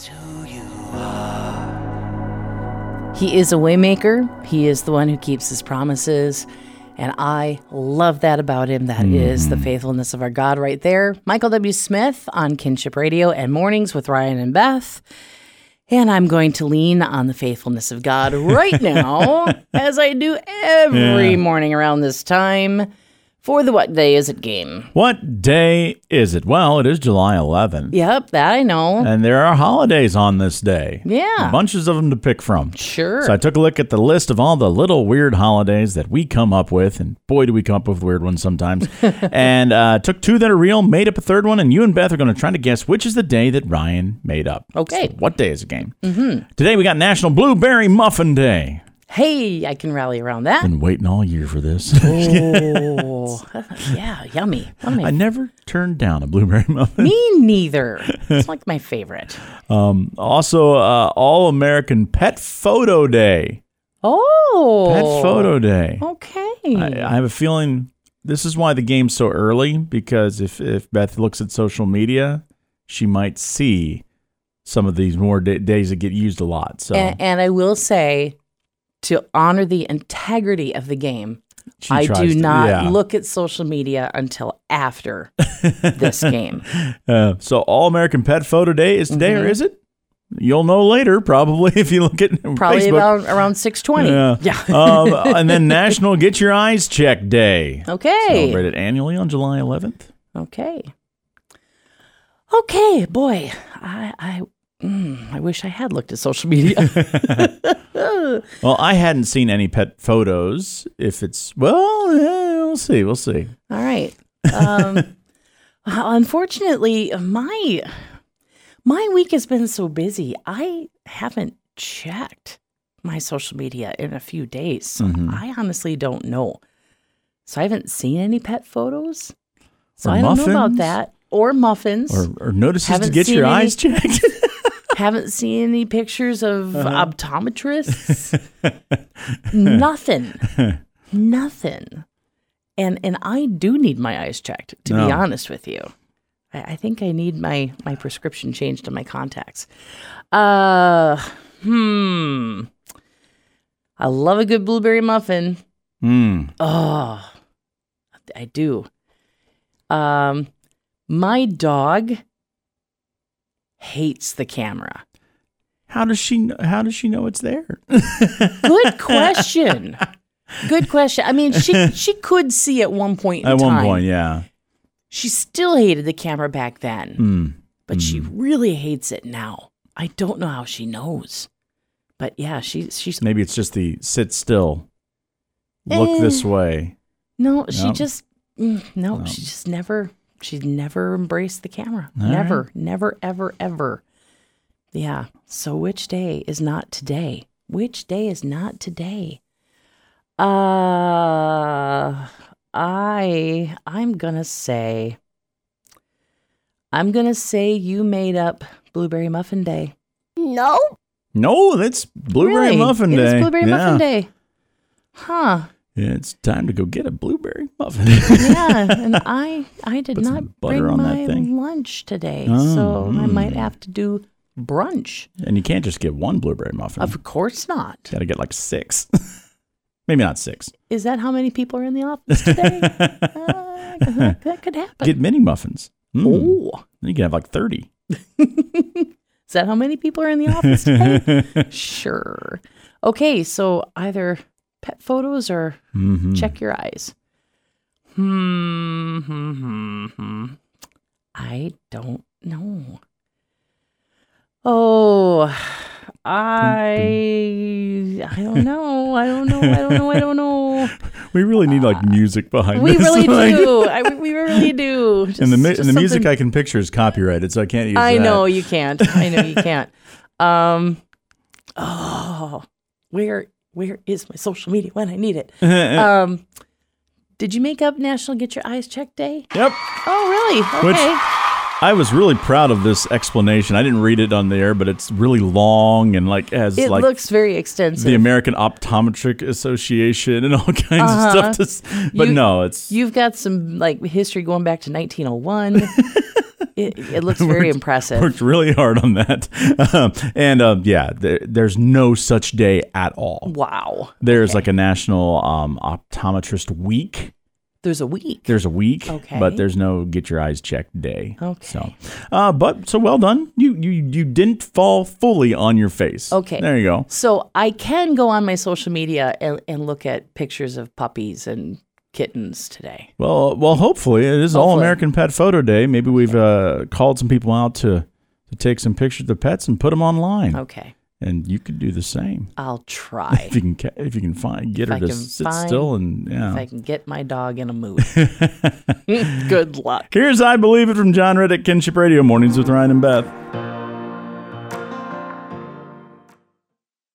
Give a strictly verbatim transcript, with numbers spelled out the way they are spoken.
He is a waymaker. He is the one who keeps his promises. And I love that about him. That mm-hmm. is the faithfulness of our God right there. Michael W. Smith on Kinship Radio and Mornings with Ryan and Beth. And I'm going to lean on the faithfulness of God right now, as I do every yeah. morning around this time. For the What Day Is It game. What day is it? Well, it is July eleventh. Yep, that I know. And there are holidays on this day. Yeah. Bunches of them to pick from. Sure. So I took a look at the list of all the little weird holidays that we come up with, and boy, do we come up with weird ones sometimes. and uh, took two that are real, made up a third one, and you and Beth are going to try to guess which is the day that Ryan made up. Okay. So what day is it game? Mm-hmm. Today we got National Blueberry Muffin Day. Hey, I can rally around that. Been waiting all year for this. Oh, yeah, yummy. I never turned down a blueberry muffin. Me neither. It's like my favorite. Um, also, uh, All-American Pet Photo Day. Oh. Pet Photo Day. Okay. I, I have a feeling this is why the game's so early, because if, if Beth looks at social media, she might see some of these more d- days that get used a lot. So, And, and I will say, to honor the integrity of the game, she I do to, not yeah. look at social media until after this game. Uh, so All-American Pet Photo Day is today, mm-hmm. or is it? You'll know later, probably, if you look at Probably Facebook. about around six twenty. Yeah. yeah. um, and then National Get Your Eyes Checked Day. Okay. Celebrated annually on July eleventh. Okay. Okay, boy. I... I Mm, I wish I had looked at social media. Well, I hadn't seen any pet photos. If it's, well, yeah, we'll see. We'll see. All right. Um, unfortunately, my my week has been so busy. I haven't checked my social media in a few days. So mm-hmm. I honestly don't know. So I haven't seen any pet photos. So or I don't muffins? know about that. Or muffins. Or, or notices haven't to get your any- eyes checked. Haven't seen any pictures of uh-huh. optometrists. Nothing. Nothing. And and I do need my eyes checked, to no. be honest with you. I, I think I need my, my prescription changed to my contacts. Uh, hmm. I love a good blueberry muffin. Mm. Oh, I do. Um, my dog hates the camera. How does she know, how does she know it's there? Good question. Good question. I mean, she she could see at one point in at time. At one point, yeah. She still hated the camera back then, mm. but mm. she really hates it now. I don't know how she knows. But yeah, she, she's... Maybe it's just the sit still, look eh, this way. No, she nope. just... Mm, no, nope. she just never... She's never embraced the camera. All never, right. never, ever, ever. Yeah. So which day is not today? Which day is not today? Uh, I, I'm going to say, I'm going to say you made up Blueberry Muffin Day. No. No, that's Blueberry really? Muffin It Day. It's Blueberry yeah. Muffin Day. Huh. It's time to go get a blueberry muffin. Yeah, and I I did Put some not butter bring on that my thing. lunch today, Oh, so I mm. might have to do brunch. And you can't just get one blueberry muffin. Of course not. Got to get like six. Maybe not six. Is that how many people are in the office today? uh, that, that could happen. Get mini muffins. Mm. Oh. Then you can have like thirty. Is that how many people are in the office today? Sure. Okay, so either pet photos or mm-hmm. check your eyes. Hmm, hmm, hmm, hmm. I don't know. Oh, I I don't know. I don't know. I don't know. I don't know. We really need like music behind we this. really like, do. I, we really do. Just, and the, just and the music something... I can picture is copyrighted, so I can't use I that. know you can't. I know you can't. Um, oh, where where is my social media when I need it? um, did you make up National Get Your Eyes Checked Day? Yep. Oh, really? Okay. Which I was really proud of this explanation. I didn't read it on the air, but it's really long and like has it like looks very extensive. The American Optometric Association and all kinds uh-huh. of stuff. To, but you, no, it's you've got some like history going back to nineteen oh one. It, it looks very worked, impressive. Worked really hard on that. Um, and uh, yeah, there, there's no such day at all. Wow. There's Okay. like a National um, Optometrist Week. There's a week. There's a week, Okay. but there's no get your eyes checked day. Okay. So, uh, but so well done. You you you didn't fall fully on your face. Okay. There you go. So I can go on my social media and, and look at pictures of puppies and kittens today. Well, well, hopefully it is All Hopefully. American Pet Photo Day. Maybe we've uh, called some people out to to take some pictures of the pets and put them online. Okay. And you could do the same. I'll try. If you can, ca- if you can find, get If her I to can sit find- still and If yeah. I can get my dog in a mood. Good luck. Here's I Believe It from John Reddick, Kinship Radio, Mornings with Ryan and Beth.